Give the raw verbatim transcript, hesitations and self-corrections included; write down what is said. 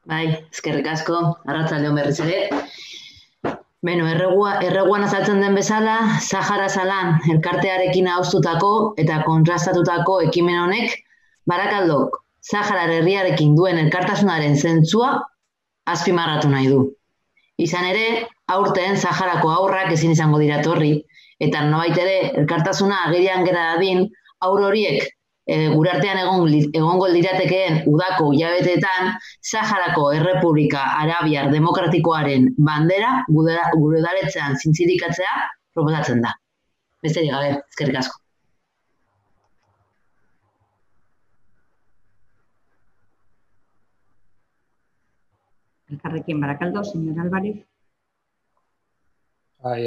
Bai, eskerrik asko, arratsalde on berriz ere. Beno, erregua, erreguan azaltzen den bezala, Sahara Salan elkartearekin ahoztutako eta kontrastatutako ekimen honek Barakaldok Saharar herriarekin duen elkartasunaren zentzua azpimarratu nahi du. Izan ere, aurten Saharako haurrak ezin izango dira etorri, eta nolabait ere elkartasuna agerian gera dadin, haur horiek e, gure artean egon, egongo liratekeen udako hilabeteetan Saharako Errepublika Arabiar Demokratikoaren bandera gure udaletxean zintzirikatzea proposatzen da. Besterik gabe, eskerrik asko. Elkarrekin Barakaldo, señor Álvarez.